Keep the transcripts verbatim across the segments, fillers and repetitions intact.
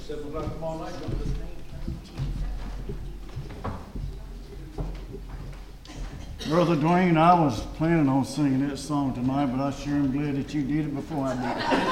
seven o'clock tomorrow night. Don't listen. Brother Dwayne, I was planning on singing that song tonight, but I sure am glad that you did it before I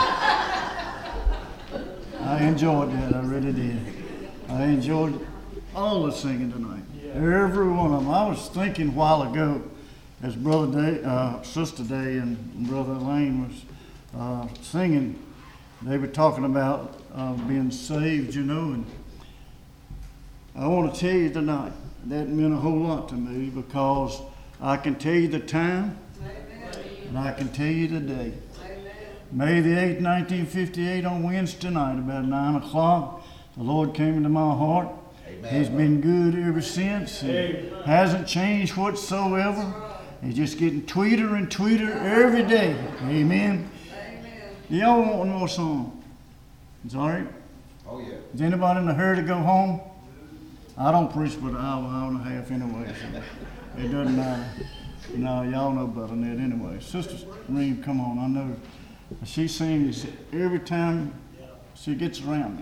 did. I enjoyed that, I really did. I enjoyed all the singing tonight, yeah. Every one of them. I was thinking a while ago, as Brother Day, uh, Sister Day and Brother Lane was uh, singing, they were talking about uh, being saved, you know, and I want to tell you tonight, that meant a whole lot to me because I can tell you the time, Amen. And I can tell you the day. Amen. May the eighth, nineteen fifty-eight, on Wednesday night, about nine o'clock, the Lord came into my heart. Amen. He's been good ever since. He hasn't changed whatsoever. He's just getting tweeter and tweeter every day. Amen. Amen. Y'all want one more song? It's all right? Oh, yeah. Is anybody in a hurry to go home? I don't preach but an hour, hour and a half anyway, so it doesn't matter. No, y'all know better than that anyway. Sister Reem, come on, I know. She sings every time she gets around me.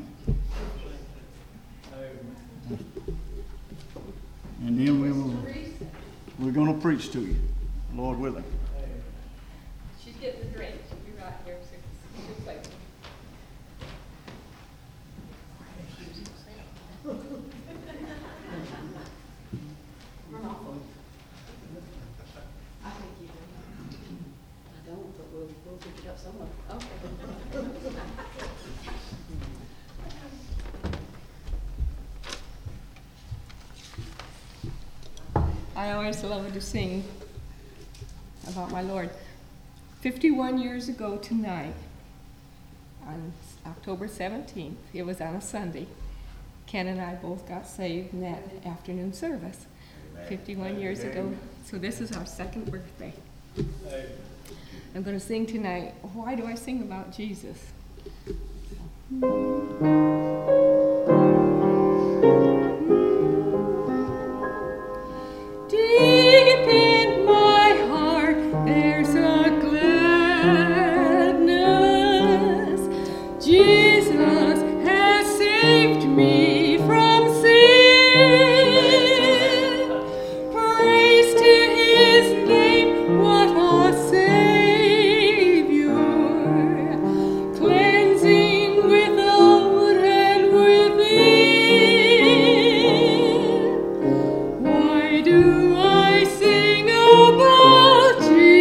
And then we will, we're going to preach to you, Lord willing. She's getting the drink. She'll be right here. So just wait. I think you do. I don't, but we'll, we'll pick it up somewhere. Okay. I always love to sing about my Lord. fifty-one years ago tonight, on October seventeenth, it was on a Sunday, Ken and I both got saved in that afternoon service. Amen. fifty-one years Amen. Ago. So this is our second birthday. Amen. I'm going to sing tonight, Why Do I Sing About Jesus? Deep in my heart, there's a gladness. Jesus has saved me from sin. Praise to his name, what a Savior. Cleansing without and within. Why do I sing about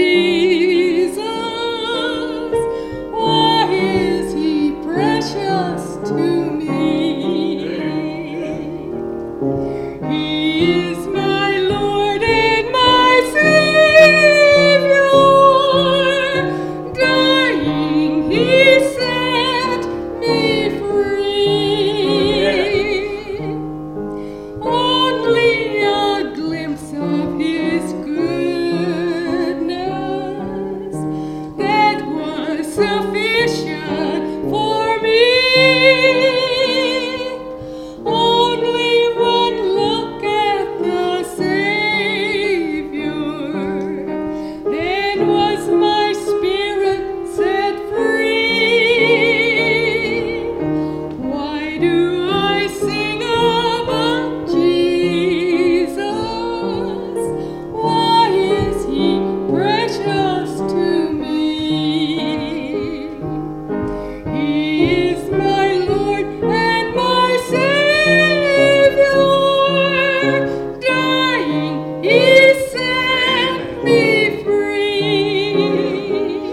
Jesus? Why is he precious to me? He is my Lord and my Savior. Dying, he set me free. Only a glimpse of his goodness, that was sufficient for me. Only one look at the Savior, then was my spirit set free. Why do I sing about Jesus? Why is he precious to me? He is my Lord and my Savior. Dying, he set me free.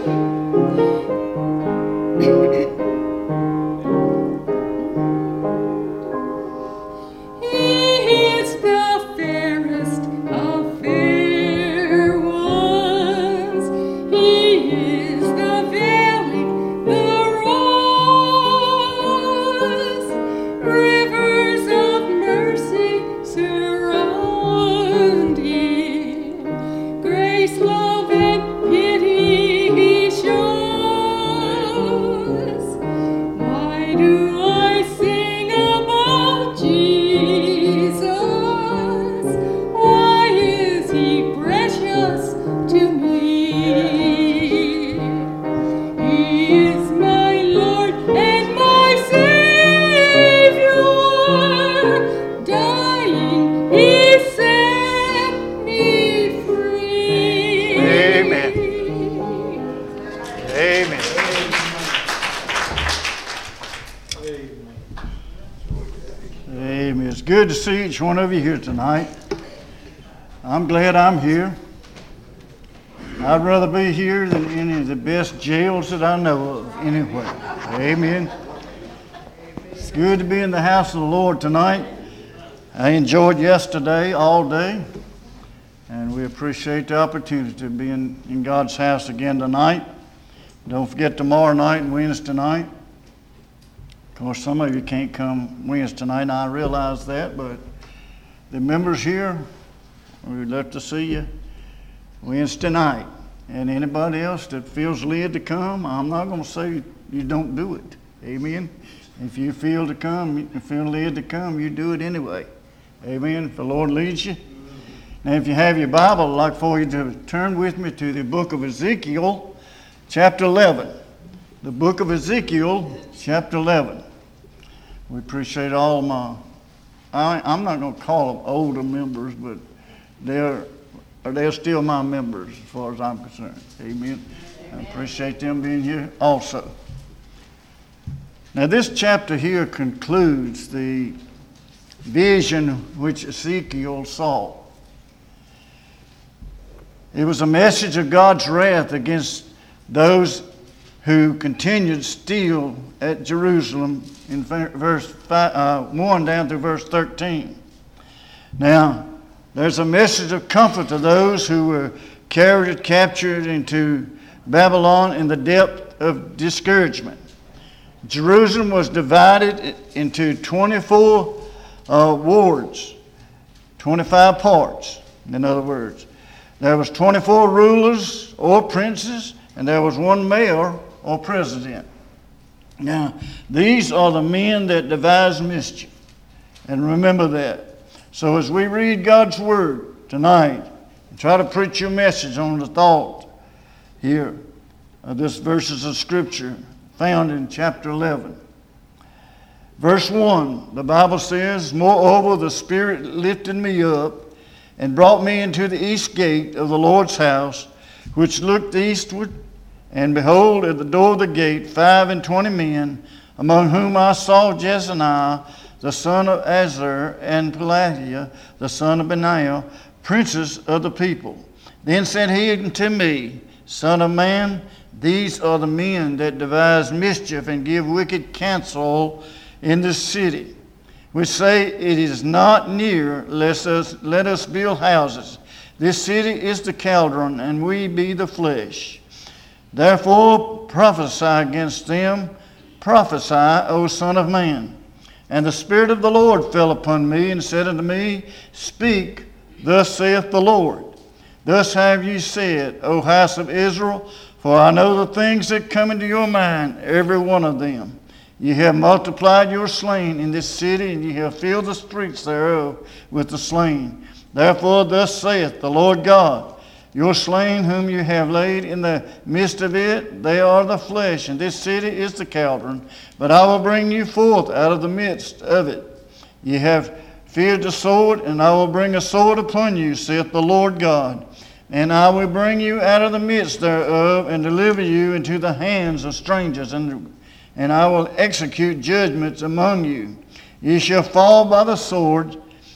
Amen. It's good to see each one of you here tonight. I'm glad I'm here. I'd rather be here than any of the best jails that I know of anyway. Amen. It's good to be in the house of the Lord tonight. I enjoyed yesterday all day, and we appreciate the opportunity to be in, in God's house again tonight. Don't forget tomorrow night and Wednesday night. Of course, some of you can't come Wednesday night, and I realize that, but the members here, we'd love to see you Wednesday night. And anybody else that feels led to come, I'm not going to say you don't do it. Amen. If you feel to come, you feel led to come, you do it anyway. Amen. If the Lord leads you. Now, if you have your Bible, I'd like for you to turn with me to the book of Ezekiel, chapter eleven. The book of Ezekiel, chapter eleven. We appreciate all my, I, I'm not going to call them older members, but they're, they're still my members as far as I'm concerned. Amen. I appreciate them being here also. Now, this chapter here concludes the vision which Ezekiel saw. It was a message of God's wrath against those who continued still at Jerusalem in verse five, uh, one down through verse thirteen. Now, there's a message of comfort to those who were carried, captured into Babylon in the depth of discouragement. Jerusalem was divided into twenty-four uh, wards, twenty-five parts, in other words. There was twenty-four rulers or princes, and there was one mayor or president. Now, these are the men that devise mischief. And remember that. So as we read God's Word tonight, and try to preach your message on the thought here of this verses of Scripture found in chapter eleven. Verse one, the Bible says, "Moreover, the Spirit lifted me up and brought me into the east gate of the Lord's house, which looked eastward. And behold, at the door of the gate, five and twenty men, among whom I saw Jezaniah, the son of Azar, and Pelatiah, the son of Benaiah, princes of the people. Then said he unto me, Son of man, these are the men that devise mischief and give wicked counsel in the city, which say, It is not near, lest us, let us build houses. This city is the caldron, and we be the flesh. Therefore prophesy against them, prophesy, O Son of man. And the Spirit of the Lord fell upon me, and said unto me, Speak, thus saith the Lord. Thus have ye said, O house of Israel, for I know the things that come into your mind, every one of them. Ye have multiplied your slain in this city, and ye have filled the streets thereof with the slain. Therefore thus saith the Lord God, Your slain whom you have laid in the midst of it, they are the flesh, and this city is the caldron. But I will bring you forth out of the midst of it. Ye have feared the sword, and I will bring a sword upon you, saith the Lord God. And I will bring you out of the midst thereof, and deliver you into the hands of strangers, and, and I will execute judgments among you. Ye shall fall by the sword.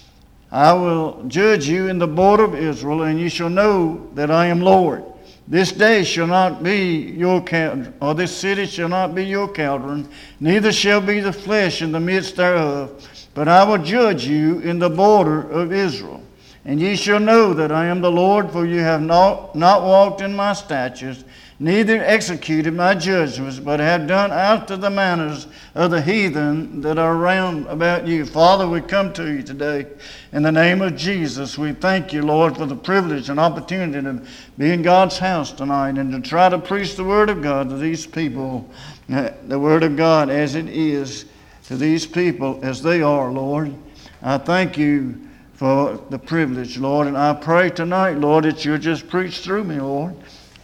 I will judge you in the border of Israel, and ye shall know that I am Lord. This day shall not be your caldron, or this city shall not be your caldron, neither shall be the flesh in the midst thereof. But I will judge you in the border of Israel. And ye shall know that I am the Lord, for you have not, not walked in my statutes, neither executed my judgments, but have done after the manners of the heathen that are round about you. Father, we come to you today in the name of Jesus. We thank you, Lord, for the privilege and opportunity to be in God's house tonight and to try to preach the Word of God to these people, the Word of God as it is to these people as they are, Lord. I thank you for the privilege, Lord, and I pray tonight, Lord, that you'll just preach through me, Lord.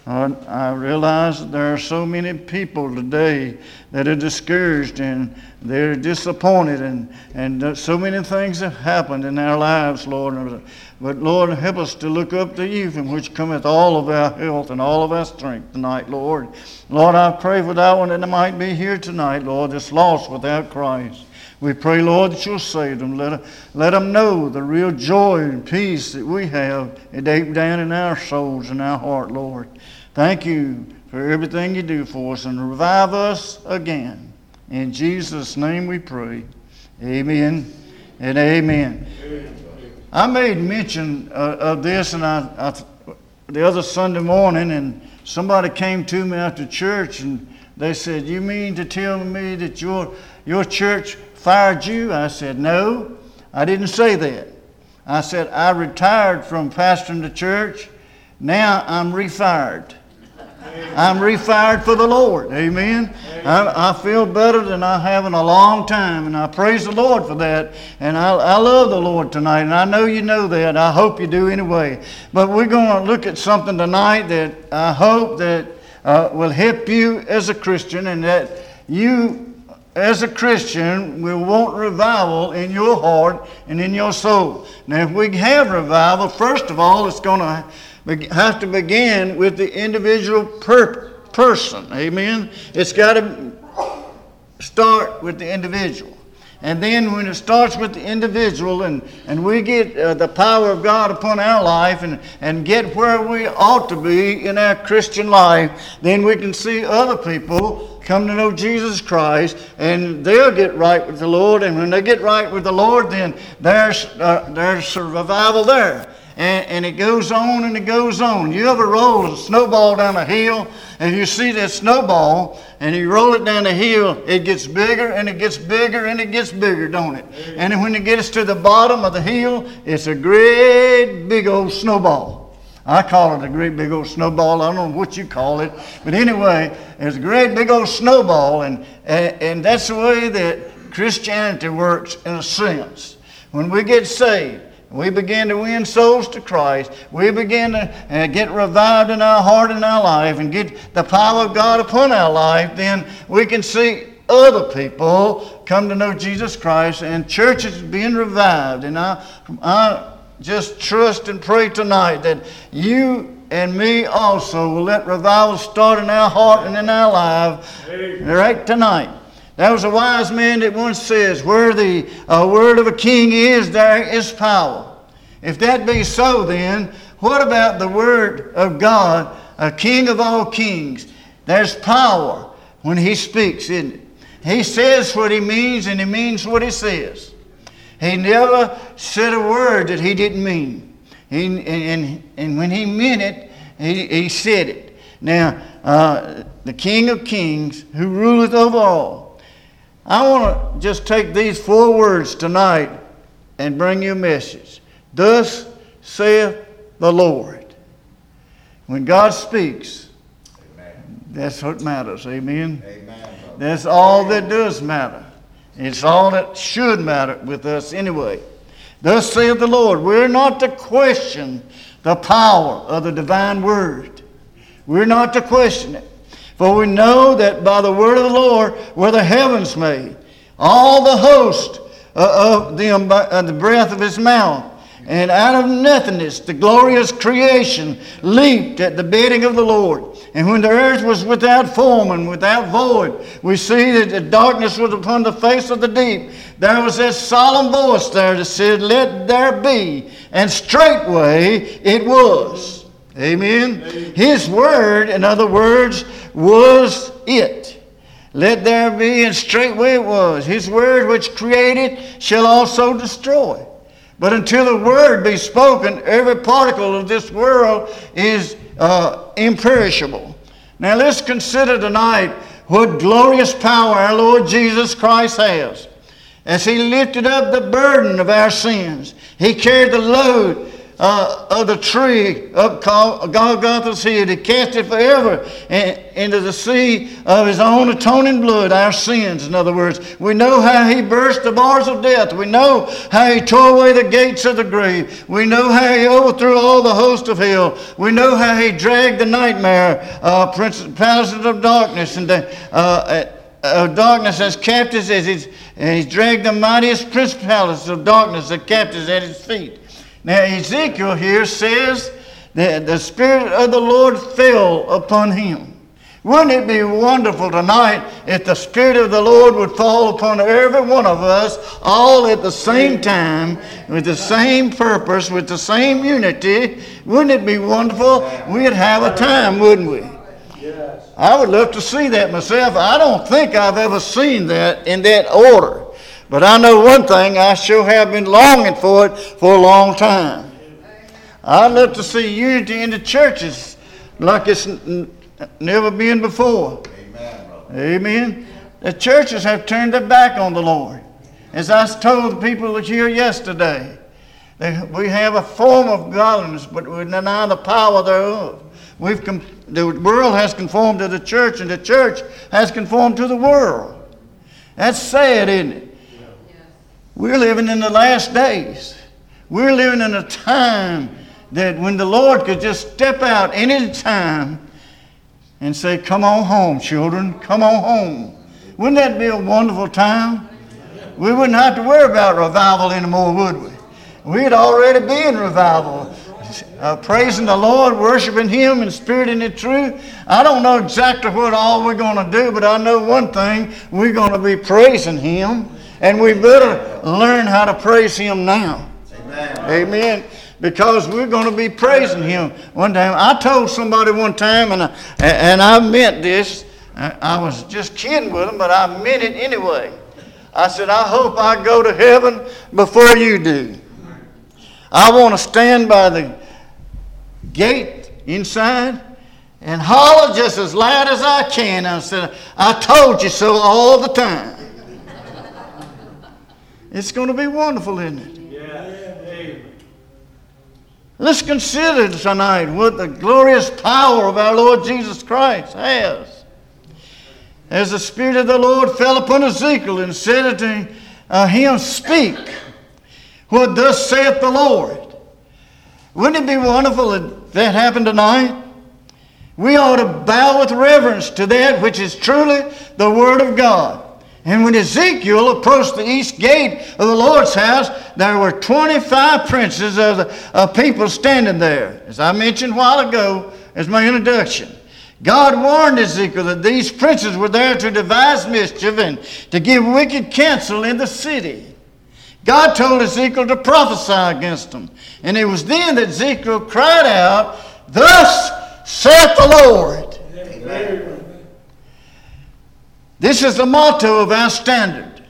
Uh, I realize that there are so many people today that are discouraged and they're disappointed, and, and so many things have happened in our lives, Lord. But Lord, help us to look up to you, from which cometh all of our health and all of our strength tonight, Lord. Lord, I pray for that one that might be here tonight, Lord, that's lost without Christ. We pray, Lord, that you'll save them. Let, let them know the real joy and peace that we have deep down in our souls and our heart, Lord. Thank you for everything you do for us, and revive us again. In Jesus' name we pray. Amen and amen. Amen. I made mention uh, of this and I, I, the other Sunday morning, and somebody came to me after church and they said, "You mean to tell me that your, your church fired you?" I said, "No, I didn't say that. I said, I retired from pastoring the church. Now I'm refired. I'm refired for the Lord." Amen. I, I feel better than I have in a long time, and I praise the Lord for that. And I, I love the Lord tonight, and I know you know that. I hope you do anyway. But we're going to look at something tonight that I hope that uh, will help you as a Christian, and that you as a Christian will want revival in your heart and in your soul. Now, if we have revival, first of all, it's going to have to begin with the individual per- person. Amen. It's got to start with the individual. And then when it starts with the individual, and, and we get uh, the power of God upon our life, and, and get where we ought to be in our Christian life, then we can see other people come to know Jesus Christ, and they'll get right with the Lord. And when they get right with the Lord, then there's, uh, there's a revival there. And, and it goes on and it goes on. You ever roll a snowball down a hill, and you see that snowball, and you roll it down the hill, it gets bigger and it gets bigger and it gets bigger, don't it? And when it gets to the bottom of the hill, it's a great big old snowball. I call it a great big old snowball. I don't know what you call it. But anyway, it's a great big old snowball, and, and, and that's the way that Christianity works in a sense. When we get saved, we begin to win souls to Christ, we begin to uh, get revived in our heart and our life, and get the power of God upon our life, then we can see other people come to know Jesus Christ, and churches being revived. And I, I just trust and pray tonight that you and me also will let revival start in our heart and in our life right tonight. There was a wise man that once says, "Where the uh, word of a king is, there is power." If that be so, then what about the word of God, a king of all kings? There's power when he speaks, isn't it? He says what he means, and he means what he says. He never said a word that he didn't mean. He, and, and, and when he meant it, he, he said it. Now, uh, the King of Kings, who ruleth over all. I want to just take these four words tonight and bring you a message. Thus saith the Lord. When God speaks, amen, that's what matters. Amen? Amen. That's all that does matter. It's all that should matter with us anyway. Thus saith the Lord. We're not to question the power of the divine word. We're not to question it. For we know that by the word of the Lord were the heavens made, all the host of them by the breath of his mouth. And out of nothingness the glorious creation leaped at the bidding of the Lord. And when the earth was without form and without void, we see that the darkness was upon the face of the deep. There was that solemn voice there that said, "Let there be." And straightway it was. Amen. Amen. His word, in other words, was it. Let there be, and straightway it was. His word which created shall also destroy. But until the word be spoken, every particle of this world is uh, imperishable. Now let's consider tonight what glorious power our Lord Jesus Christ has. As he lifted up the burden of our sins, he carried the load uh, of the tree up called Golgotha's Hill. He cast it forever in, into the sea of his own atoning blood, our sins, in other words. We know how he burst the bars of death. We know how he tore away the gates of the grave. We know how he overthrew all the host of hell. We know how he dragged the nightmare, uh, principalities of darkness, and the uh, uh, darkness as captives, as he's, and he's dragged the mightiest principalities of darkness as captives at his feet. Now, Ezekiel here says that the Spirit of the Lord fell upon him. Wouldn't it be wonderful tonight if the Spirit of the Lord would fall upon every one of us all at the same time, with the same purpose, with the same unity? Wouldn't it be wonderful? We'd have a time, wouldn't we? Yes. I would love to see that myself. I don't think I've ever seen that in that order. But I know one thing, I sure have been longing for it for a long time. I'd love to see unity in the churches like it's n- never been before. Amen, brother. Amen. The churches have turned their back on the Lord. As I told the people here yesterday, they, we have a form of godliness, but we deny the power thereof. We've com- the world has conformed to the church, and the church has conformed to the world. That's sad, isn't it? We're living in the last days. We're living in a time that when the Lord could just step out any time and say, come on home, children, come on home. Wouldn't that be a wonderful time? We wouldn't have to worry about revival anymore, would we? We'd already be in revival, uh, praising the Lord, worshiping Him in spirit and in truth. I don't know exactly what all we're going to do, but I know one thing, we're going to be praising Him. And we better learn how to praise Him now. Amen. Amen. Because we're going to be praising Him one time. I told somebody one time, and I, and I meant this. I was just kidding with them, but I meant it anyway. I said, I hope I go to heaven before you do. I want to stand by the gate inside and holler just as loud as I can. I said, I told you so all the time. It's going to be wonderful, isn't it? Yeah. Let's consider tonight what the glorious power of our Lord Jesus Christ has. As the Spirit of the Lord fell upon Ezekiel and said unto uh, him, speak, what thus saith the Lord. Wouldn't it be wonderful if that happened tonight? We ought to bow with reverence to that which is truly the Word of God. And when Ezekiel approached the east gate of the Lord's house, there were twenty-five princes of the of people standing there. As I mentioned a while ago as my introduction, God warned Ezekiel that these princes were there to devise mischief and to give wicked counsel in the city. God told Ezekiel to prophesy against them. And it was then that Ezekiel cried out, thus saith the Lord. Amen. This is the motto of our standard.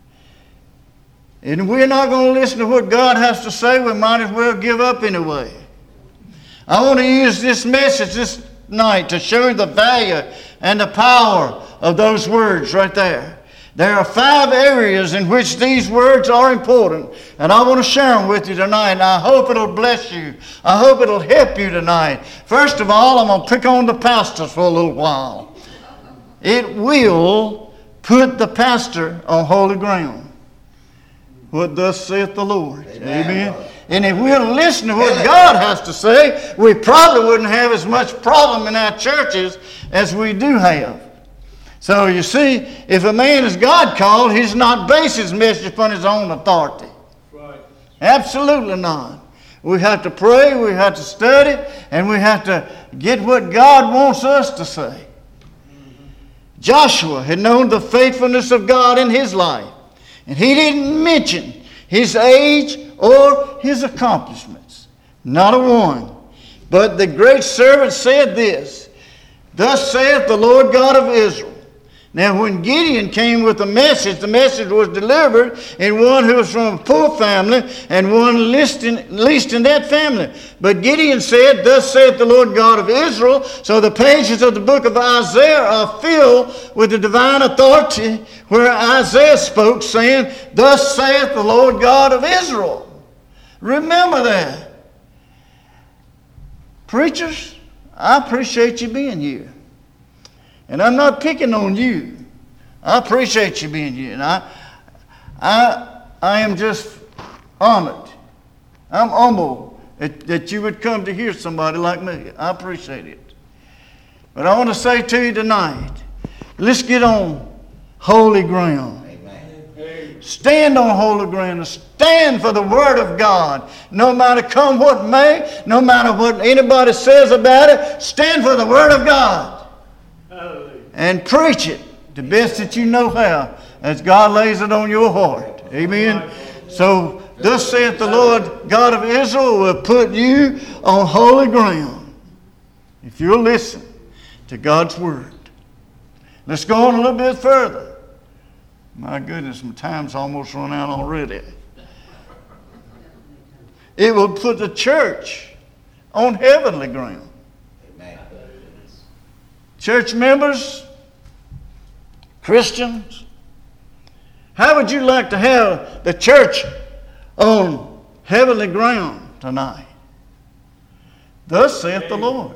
And we're not going to listen to what God has to say. We might as well give up anyway. I want to use this message this night to show you the value and the power of those words right there. There are five areas in which these words are important, and I want to share them with you tonight, and I hope it'll bless you. I hope it'll help you tonight. First of all, I'm going to pick on the pastors for a little while. It will put the pastor on holy ground. What thus saith the Lord. Amen. Amen. And if we'll listen to what God has to say, we probably wouldn't have as much problem in our churches as we do have. So you see, if a man is God called, he's not based his message upon his own authority. Right. Absolutely not. We have to pray, we have to study, and we have to get what God wants us to say. Joshua had known the faithfulness of God in his life, and he didn't mention his age or his accomplishments. Not a one. But the great servant said this, thus saith the Lord God of Israel. Now when Gideon came with the message, the message was delivered in one who was from a poor family and one least in, least in that family. But Gideon said, thus saith the Lord God of Israel. So the pages of the book of Isaiah are filled with the divine authority where Isaiah spoke, saying, thus saith the Lord God of Israel. Remember that. Preachers, I appreciate you being here. And I'm not picking on you. I appreciate you being here. And I, I, I am just honored. I'm humble that, that you would come to hear somebody like me. I appreciate it. But I want to say to you tonight, let's get on holy ground. Amen. Stand on holy ground and stand for the Word of God. No matter come what may, no matter what anybody says about it, stand for the Word of God. Hallelujah. And preach it the best that you know how, as God lays it on your heart. Amen. So, thus saith the Lord God of Israel will put you on holy ground if you'll listen to God's Word. Let's go on a little bit further. My goodness, my time's almost run out already. It will put the church on heavenly ground. Amen. Church members, Christians, how would you like to have the church on heavenly ground tonight? Thus saith the Lord.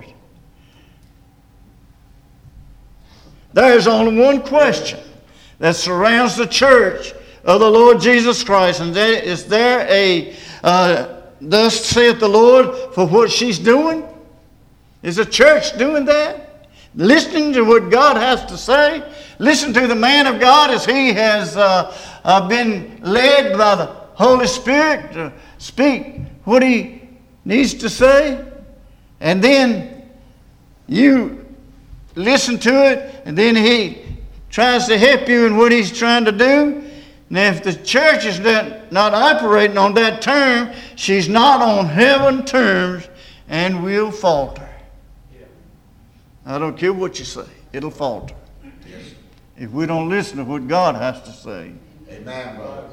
There is only one question that surrounds the church of the Lord Jesus Christ, and that is there a uh, thus saith the Lord for what she's doing? Is the church doing that? Listening to what God has to say? Listen to the man of God as he has uh, uh, been led by the Holy Spirit to speak what he needs to say? And then you listen to it, and then he tries to help you in what he's trying to do. And if the church is not, not operating on that term, she's not on heaven terms and will falter. Yeah. I don't care what you say, it'll falter. Yes. If we don't listen to what God has to say. Amen, brother.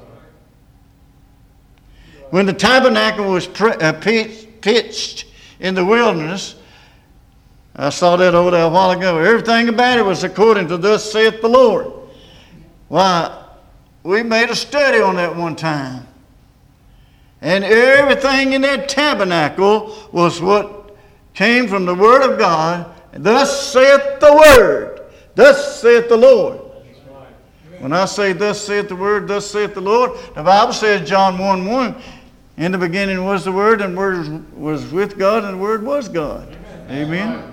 When the tabernacle was pre- uh, pitched in the wilderness, I saw that over there a while ago. Everything about it was according to thus saith the Lord. Why, we made a study on that one time. And everything in that tabernacle was what came from the Word of God. Thus saith the Word. Thus saith the Lord. When I say thus saith the Word, thus saith the Lord, the Bible says, John one one, in the beginning was the Word, and the Word was with God, and the Word was God. Amen. Amen.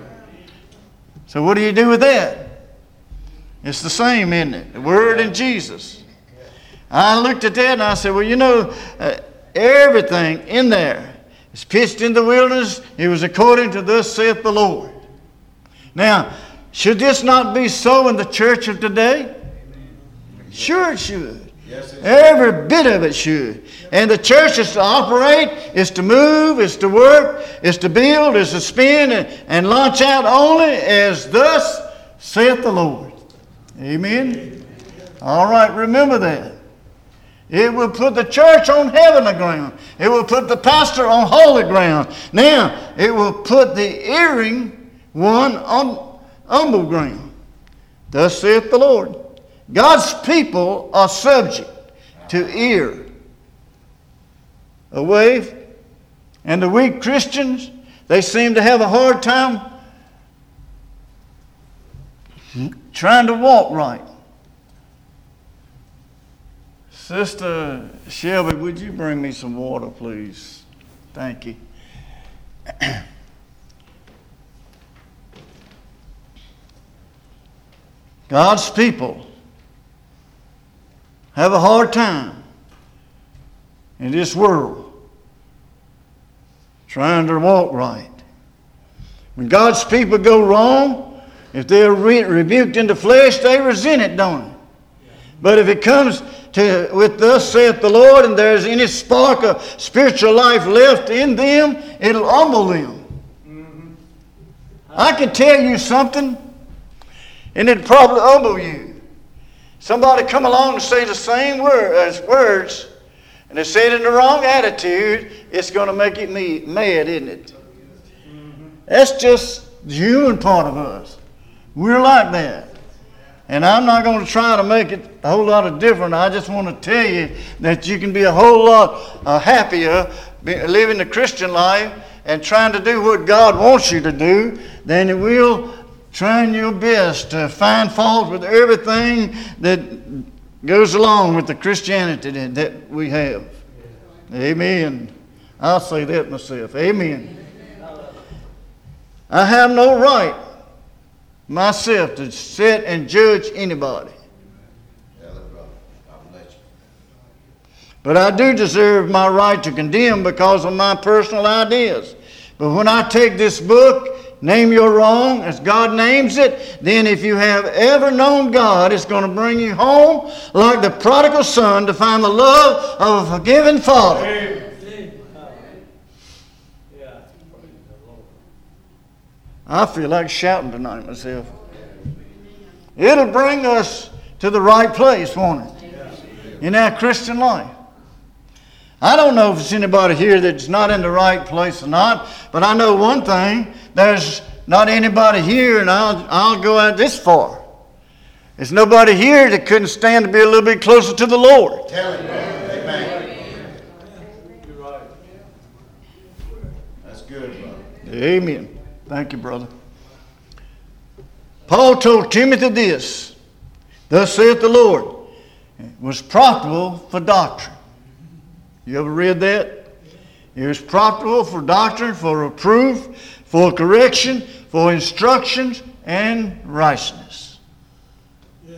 So what do you do with that? It's the same, isn't it? The Word and Jesus. I looked at that and I said, well, you know, uh, everything in there is pitched in the wilderness. It was according to thus saith the Lord. Now, should this not be so in the church of today? Sure it should. Yes, it Every bit of it should. And the church is to operate, is to move, is to work, is to build, is to spin, and, and launch out only as thus saith the Lord. Amen? All right, remember that. It will put the church on heavenly ground. It will put the pastor on holy ground. Now, it will put the hearing one on humble ground. Thus saith the Lord. God's people are subject to ear away, and the weak Christians, they seem to have a hard time trying to walk right. Sister Shelby, would you bring me some water, please? Thank you. God's people have a hard time in this world trying to walk right. When God's people go wrong, if they're re- rebuked in the flesh, they resent it, don't they? But if it comes to with thus saith the Lord, and there's any spark of spiritual life left in them, it'll humble them. Mm-hmm. I can tell you something, and it'll probably humble you. Somebody come along and say the same word, as words, and they say it in the wrong attitude, it's going to make it me mad, isn't it? Mm-hmm. That's just the human part of us. We're like that. And I'm not going to try to make it a whole lot of different. I just want to tell you that you can be a whole lot uh, happier living the Christian life and trying to do what God wants you to do, then it will trying your best to find fault with everything that goes along with the Christianity that, that we have. Amen. I'll say that myself. Amen. I have no right myself to sit and judge anybody. But I do deserve my right to condemn because of my personal ideas. But when I take this book, Name Your Wrong, as God names it, then if you have ever known God, it's going to bring you home like the prodigal son to find the love of a forgiving father. Amen. I feel like shouting tonight myself. It'll bring us to the right place, won't it? In our Christian life. I don't know if there's anybody here that's not in the right place or not, but I know one thing. There's not anybody here, and I'll, I'll go out this far. There's nobody here that couldn't stand to be a little bit closer to the Lord. Tell him, amen. You're right. That's good, brother. Amen. Thank you, brother. Paul told Timothy this, thus saith the Lord, it was profitable for doctrine. You ever read that? It was profitable for doctrine, for reproof, for correction, for instructions, and righteousness. Yeah.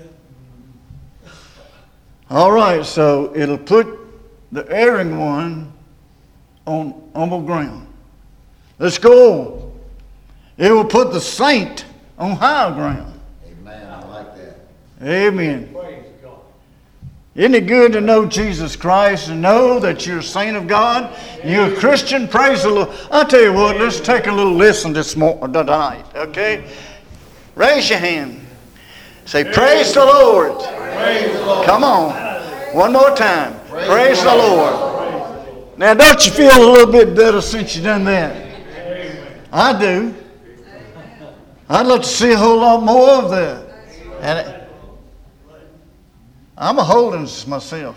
All right, so it'll put the erring one on humble ground. Let's go on. It will put the saint on high ground. Amen. I like that. Amen. Isn't it good to know Jesus Christ and know that you're a saint of God? You're a Christian. Praise the Lord. I'll tell you what, let's take a little listen this morning, tonight, okay? Raise your hand. Say, praise the Lord. Praise the Lord. Come on. One more time. Praise, praise the Lord. Now, don't you feel a little bit better since you've done that? I do. I'd love to see a whole lot more of that. And it, I'm a holdings myself.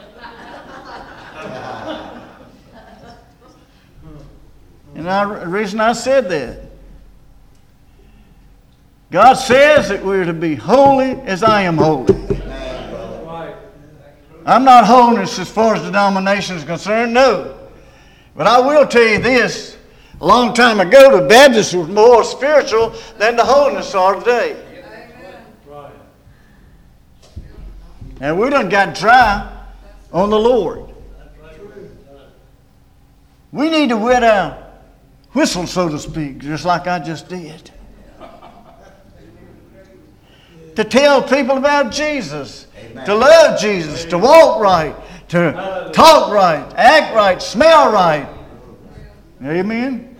And I, the reason I said that, God says that we're to be holy as I am holy. I'm not holiness as far as denomination is concerned, no. But I will tell you this, a long time ago the Baptists were more spiritual than the holiness are today. And we done got dry on the Lord. We need to wet our whistle, so to speak, just like I just did. To tell people about Jesus. Amen. To love Jesus. Amen. To walk right. To Hallelujah. Talk right. Act right. Smell right. Amen.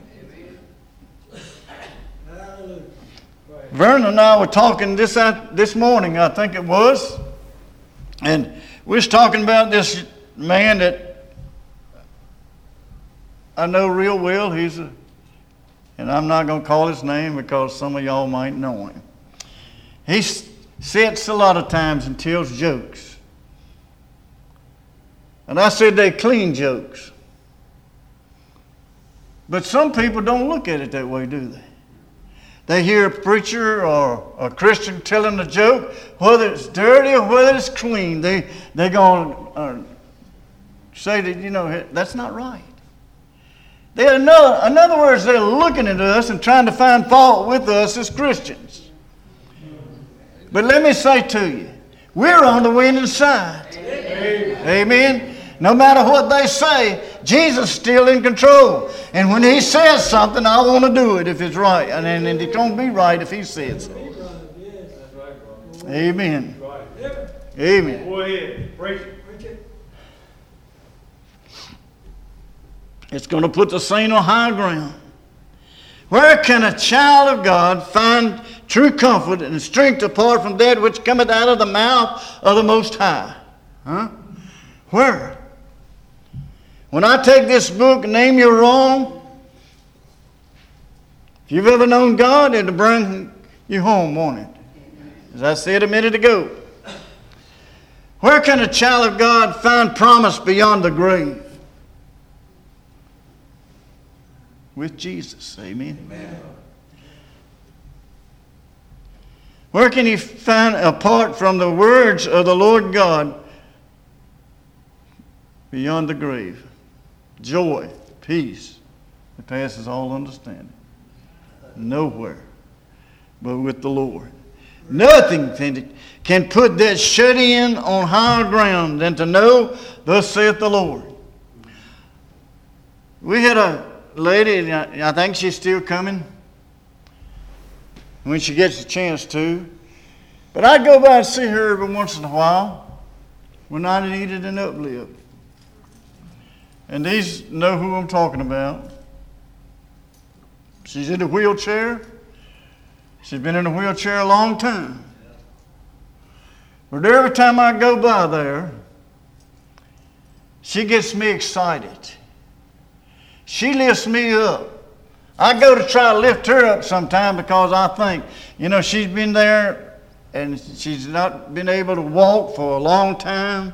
Amen. Vernon and I were talking this, this morning, I think it was. And we was talking about this man that I know real well. He's a, and I'm not going to call his name because some of y'all might know him. He sits a lot of times and tells jokes. And I said they're clean jokes. But some people don't look at it that way, do they? They hear a preacher or a Christian telling a joke, whether it's dirty or whether it's clean, they, they're going to uh, say that, you know, that's not right. They're no, in other words, they're looking at us and trying to find fault with us as Christians. But let me say to you, we're on the winning side. Amen. Amen. No matter what they say, Jesus is still in control. And when He says something, I want to do it if it's right. And, and, and it's going to be right if He says so. Amen. Amen. Go ahead. Preach it. It's going to put the saint on high ground. Where can a child of God find true comfort and strength apart from that which cometh out of the mouth of the Most High? Huh? Where? When I take this book, Name Your Wrong, if you've ever known God, it'll bring you home, won't it? As I said a minute ago. Where can a child of God find promise beyond the grave? with Jesus. Amen. Amen. Where can you find, apart from the words of the Lord God, beyond the grave, joy, peace that passes all understanding? Nowhere but with the Lord. Nothing can, can put that shut in on higher ground than to know, thus saith the Lord. We had a lady, I think she's still coming when she gets a chance to. But I'd go by and see her every once in a while when I needed an uplift. And these know who I'm talking about. She's in a wheelchair. She's been in a wheelchair a long time. But every time I go by there, she gets me excited. She lifts me up. I go to try to lift her up sometime because I think, you know, she's been there and she's not been able to walk for a long time.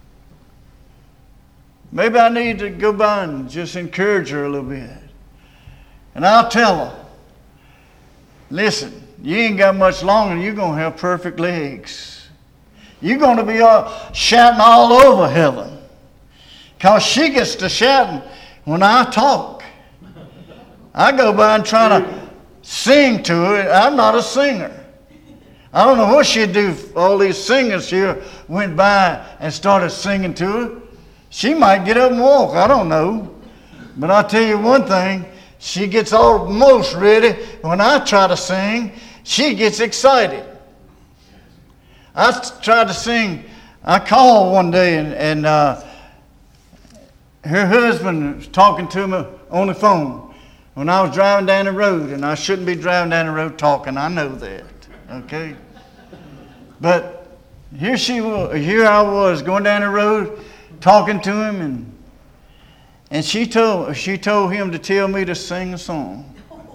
Maybe I need to go by and just encourage her a little bit. And I'll tell her, listen, you ain't got much longer, you're going to have perfect legs. You're going to be all, shouting all over heaven. Because she gets to shouting when I talk. I go by and try to sing to her. I'm not a singer. I don't know what she'd do if all these singers here went by and started singing to her. She might get up and walk. I don't know. But I'll tell you one thing. She gets almost ready. When I try to sing, she gets excited. I tried to sing. I called one day and, and uh, her husband was talking to me on the phone when I was driving down the road, and I shouldn't be driving down the road talking. I know that, okay? But here she was. Here I was going down the road talking to him, and and she told she told him to tell me to sing a song.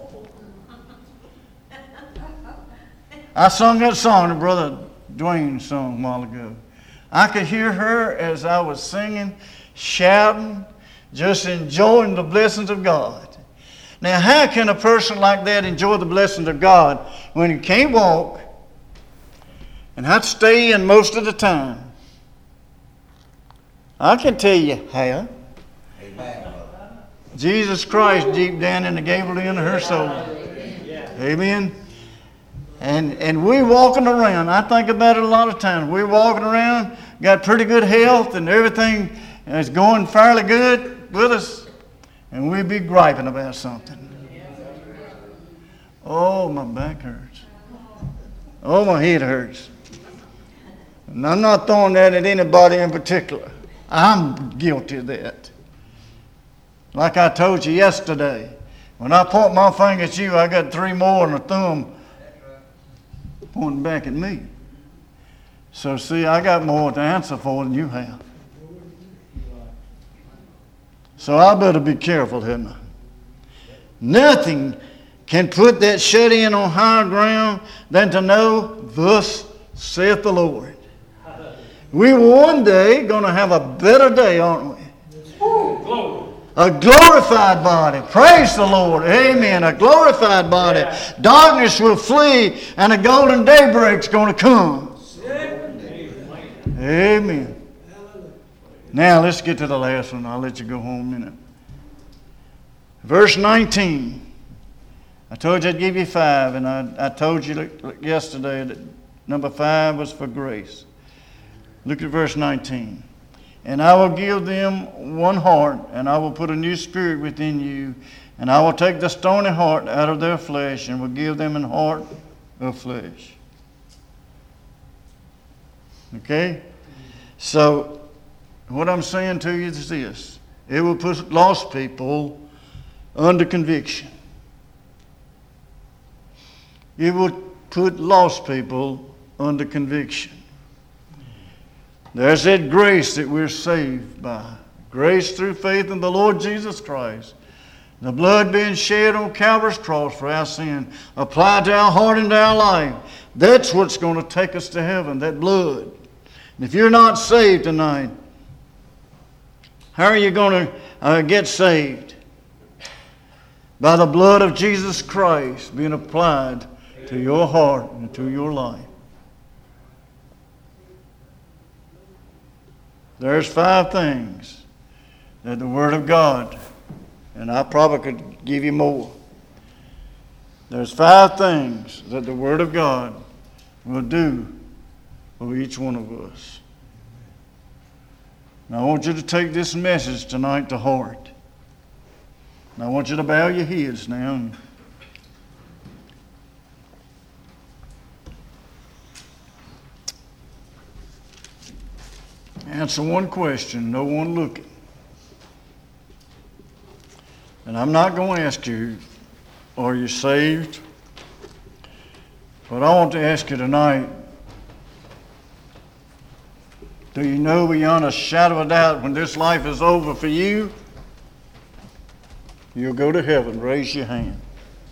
I sung that song that Brother Dwayne sung a while ago. I could hear her as I was singing, shouting, just enjoying the blessings of God. Now, how can a person like that enjoy the blessings of God when he can't walk and have to stay in most of the time? I can tell you how. Amen. Jesus Christ deep down in the gable end of her soul. Amen. And and we walking around. I think about it a lot of times. We're walking around, got pretty good health, and everything is going fairly good with us, and we be griping about something. Oh, my back hurts. Oh, my head hurts. And I'm not throwing that at anybody in particular. I'm guilty of that. Like I told you yesterday, when I point my finger at you, I got three more and a thumb pointing back at me. So see, I got more to answer for than you have. So I better be careful, hadn't I? Nothing can put that shut in on higher ground than to know, thus saith the Lord. We were one day going to have a better day, aren't we? A glorified body. Praise the Lord. Amen. A glorified body. Yeah. Darkness will flee and a golden daybreak's going to come. Amen. Amen. Now let's get to the last one. I'll let you go home in a minute. Verse nineteen. I told you I'd give you five, and I, I told you yesterday that number five was for grace. Look at verse nineteen. And I will give them one heart, and I will put a new spirit within you, and I will take the stony heart out of their flesh, and will give them an heart of flesh. Okay? So, what I'm saying to you is this. It will put lost people under conviction. It will put lost people under conviction. There's that grace that we're saved by. Grace through faith in the Lord Jesus Christ. The blood being shed on Calvary's cross for our sin, applied to our heart and to our life. That's what's going to take us to heaven, that blood. And if you're not saved tonight, how are you going to uh, get saved? by the blood of Jesus Christ being applied to your heart and to your life. There's five things that the Word of God, and I probably could give you more. There's five things that the Word of God will do for each one of us. Now I want you to take this message tonight to heart. And I want you to bow your heads now. And answer one question, no one looking. And I'm not going to ask you, are you saved? But I want to ask you tonight, do you know beyond a shadow of a doubt when this life is over for you, you'll go to heaven? Raise your hand.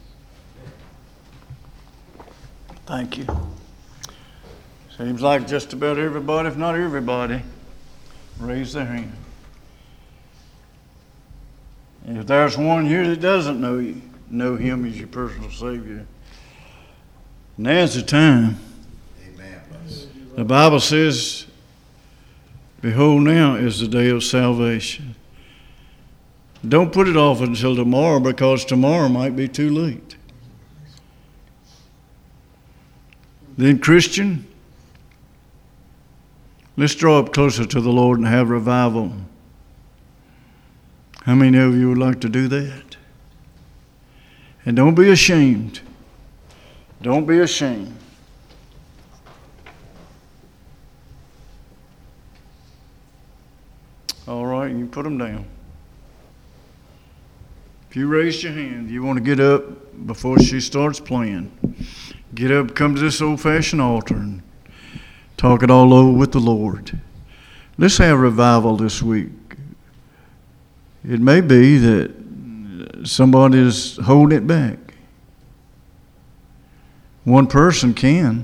Thank you. Seems like just about everybody, if not everybody, raise their hand. And if there's one here that doesn't know you, know Him as your personal Savior, now's the time. Amen. The Bible says, behold, now is the day of salvation. Don't put it off until tomorrow, because tomorrow might be too late. Then, Christian, let's draw up closer to the Lord and have revival. How many of you would like to do that? And don't be ashamed. Don't be ashamed. All right, you put them down. If you raised your hand, you want to get up before she starts playing. Get up, come to this old-fashioned altar and talk it all over with the Lord. Let's have revival this week. It may be that somebody is holding it back. One person can.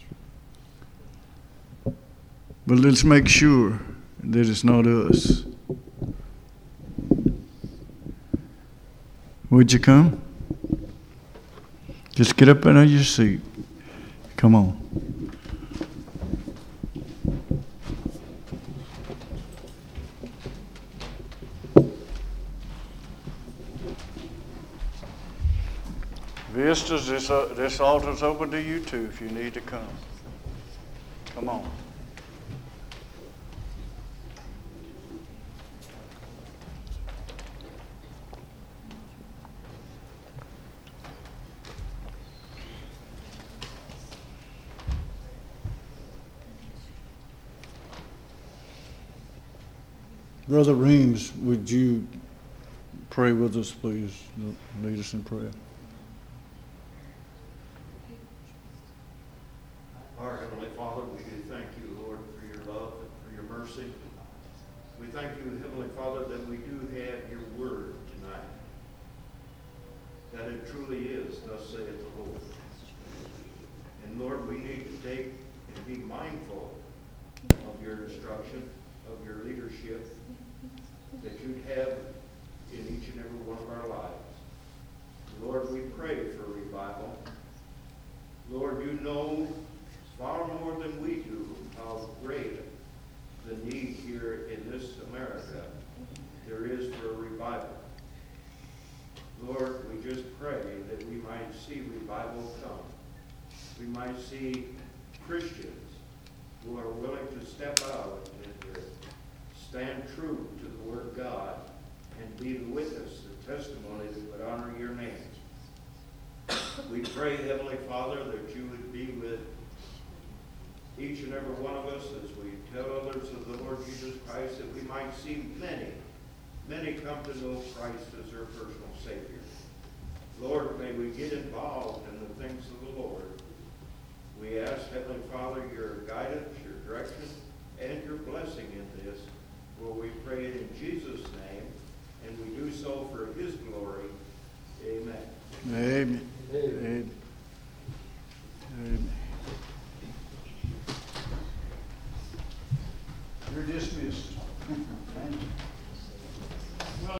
But let's make sure that it's not us. Would you come? Just get up out of your seat. Come on. Vistas, this, uh, this altar's open to you too if you need to come. Come on. Brother Reams, would you pray with us, please? Lead us in prayer. Our Heavenly Father, we do thank you, Lord, for your love and for your mercy. We thank you, Heavenly Father, that we do have your word tonight, that it truly is, thus saith the Lord. And Lord, we need to take and be mindful of your instruction, of your leadership, that you'd have in each and every one of our lives. Lord, we pray for revival. Lord, you know far more than we do how great the need here in this America there is for a revival. Lord, we just pray that we might see revival come. We might see Christians who are willing to step out and to stand true to the Word of God and be the witness, the testimony that would honor your name. We pray, Heavenly Father, that you would be with each and every one of us as we tell others of the Lord Jesus Christ, that we might see many, many come to know Christ as their personal Savior. Lord, may we get involved in the things of the Lord. We ask, Heavenly Father, your guidance, your direction, and your blessing in this. For we pray it in Jesus' name, and we do so for his glory. Amen. Amen. Amen.